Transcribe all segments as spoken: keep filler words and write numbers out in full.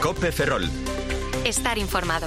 COPE Ferrol. Estar informado.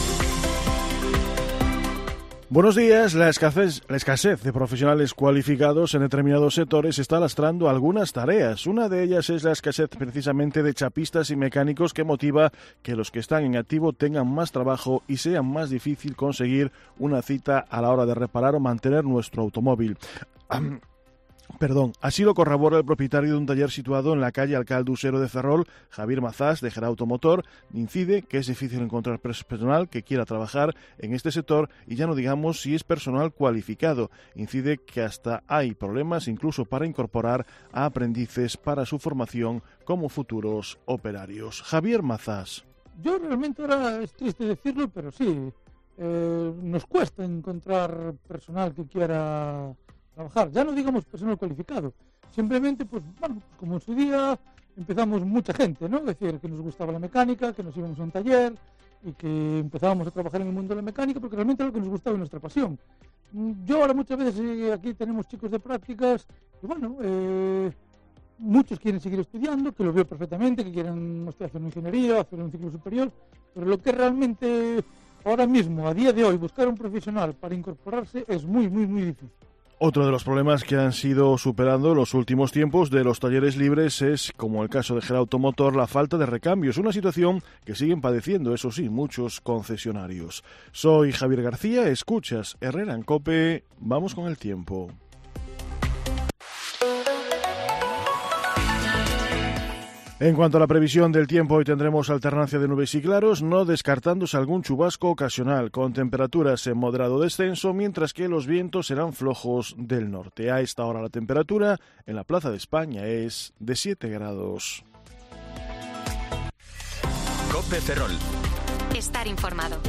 Buenos días. La escasez, la escasez de profesionales cualificados en determinados sectores está lastrando algunas tareas. Una de ellas es la escasez precisamente de chapistas y mecánicos, que motiva que los que están en activo tengan más trabajo y sea más difícil conseguir una cita a la hora de reparar o mantener nuestro automóvil. Um, Perdón, así lo corrobora el propietario de un taller situado en la calle Alcalde Usero de Ferrol, Javier Mazás, de Gerauto Motor. Incide que es difícil encontrar personal que quiera trabajar en este sector, y ya no digamos si es personal cualificado. Incide que hasta hay problemas incluso para incorporar a aprendices para su formación como futuros operarios. Javier Mazás. Yo realmente, ahora es triste decirlo, pero sí, eh, nos cuesta encontrar personal que quiera trabajar, ya no digamos personal cualificado, simplemente, pues, bueno, como en su día empezamos mucha gente, ¿no? Es decir, que nos gustaba la mecánica, que nos íbamos a un taller y que empezábamos a trabajar en el mundo de la mecánica porque realmente era lo que nos gustaba y nuestra pasión. Yo ahora muchas veces, eh, aquí tenemos chicos de prácticas, y bueno, eh, muchos quieren seguir estudiando, que lo veo perfectamente, que quieren, no sé, hacer una ingeniería, hacer un ciclo superior, pero lo que realmente ahora mismo, a día de hoy, buscar un profesional para incorporarse es muy, muy, muy difícil. Otro de los problemas que han sido superando en los últimos tiempos de los talleres libres es, como el caso de Gerauto Motor, la falta de recambios, una situación que siguen padeciendo, eso sí, muchos concesionarios. Soy Javier García, escuchas Herrera en COPE, vamos con el tiempo. En cuanto a la previsión del tiempo, hoy tendremos alternancia de nubes y claros, no descartándose algún chubasco ocasional, con temperaturas en moderado descenso, mientras que los vientos serán flojos del norte. A esta hora la temperatura en la Plaza de España es de siete grados. COPE Ferrol. Estar informado.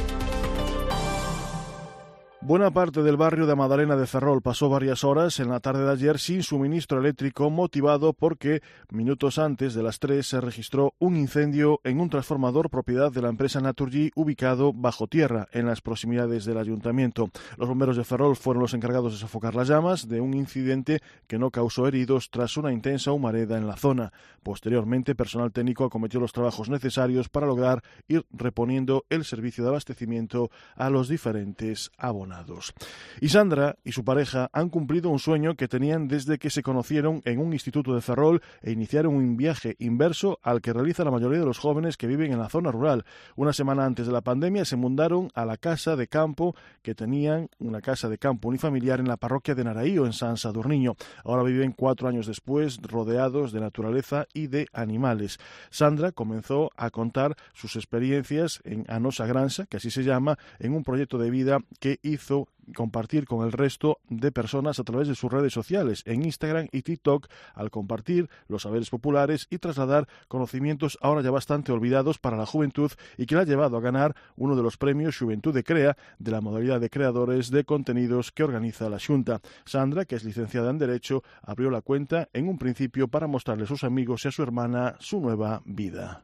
Buena parte del barrio de Madalena de Ferrol pasó varias horas en la tarde de ayer sin suministro eléctrico, motivado porque minutos antes de las tres se registró un incendio en un transformador propiedad de la empresa Naturgy, ubicado bajo tierra en las proximidades del ayuntamiento. Los bomberos de Ferrol fueron los encargados de sofocar las llamas de un incidente que no causó heridos tras una intensa humareda en la zona. Posteriormente, personal técnico acometió los trabajos necesarios para lograr ir reponiendo el servicio de abastecimiento a los diferentes abonados. Y Sandra y su pareja han cumplido un sueño que tenían desde que se conocieron en un instituto de Ferrol e iniciaron un viaje inverso al que realiza la mayoría de los jóvenes que viven en la zona rural. Una semana antes de la pandemia se mudaron a la casa de campo que tenían, una casa de campo unifamiliar en la parroquia de Naraío, en San Sadurniño. Ahora viven cuatro años después rodeados de naturaleza y de animales. Sandra comenzó a contar sus experiencias en A Nosa Granxa, que así se llama, en un proyecto de vida que hizo compartir con el resto de personas a través de sus redes sociales, en Instagram y TikTok, al compartir los saberes populares y trasladar conocimientos ahora ya bastante olvidados para la juventud, y que la ha llevado a ganar uno de los premios Xuventude Crea de la modalidad de creadores de contenidos que organiza la Xunta. Sandra, que es licenciada en Derecho, abrió la cuenta en un principio para mostrarle a sus amigos y a su hermana su nueva vida.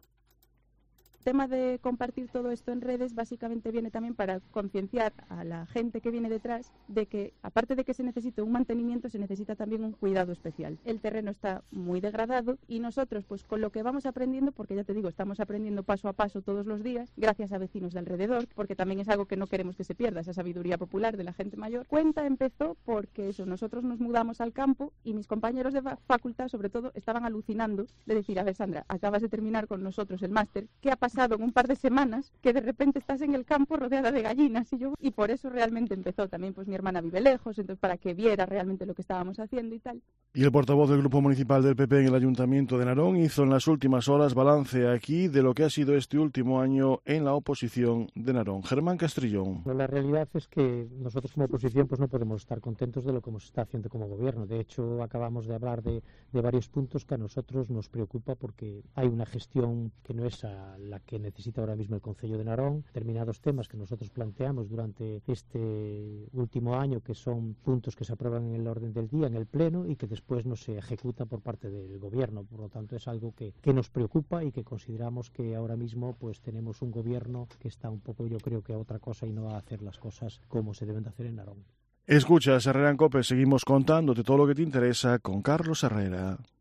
El tema de compartir todo esto en redes básicamente viene también para concienciar a la gente que viene detrás de que, aparte de que se necesita un mantenimiento, se necesita también un cuidado especial. El terreno está muy degradado y nosotros, pues con lo que vamos aprendiendo, porque ya te digo, estamos aprendiendo paso a paso todos los días, gracias a vecinos de alrededor, porque también es algo que no queremos que se pierda, esa sabiduría popular de la gente mayor. Cuenta empezó porque eso, nosotros nos mudamos al campo y mis compañeros de facultad, sobre todo, estaban alucinando de decir, a ver, Sandra, acabas de terminar con nosotros el máster, ¿qué ha pasado en un par de semanas que de repente estás en el campo rodeada de gallinas? Y yo, y por eso realmente empezó también, pues mi hermana vive lejos, entonces para que viera realmente lo que estábamos haciendo y tal. Y el portavoz del Grupo Municipal del P P en el Ayuntamiento de Narón hizo en las últimas horas balance aquí de lo que ha sido este último año en la oposición de Narón. Germán Castrillón. La realidad es que nosotros como oposición pues no podemos estar contentos de lo que se está haciendo como gobierno. De hecho, acabamos de hablar de, de varios puntos que a nosotros nos preocupa porque hay una gestión que no es a la que necesita ahora mismo el Concello de Narón, determinados temas que nosotros planteamos durante este último año, que son puntos que se aprueban en el orden del día, en el Pleno, y que después no se ejecuta por parte del Gobierno. Por lo tanto, es algo que, que nos preocupa y que consideramos que ahora mismo pues tenemos un Gobierno que está un poco, yo creo, que a otra cosa y no a hacer las cosas como se deben de hacer en Narón. Escuchas Herrera en COPE, seguimos contándote todo lo que te interesa con Carlos Herrera.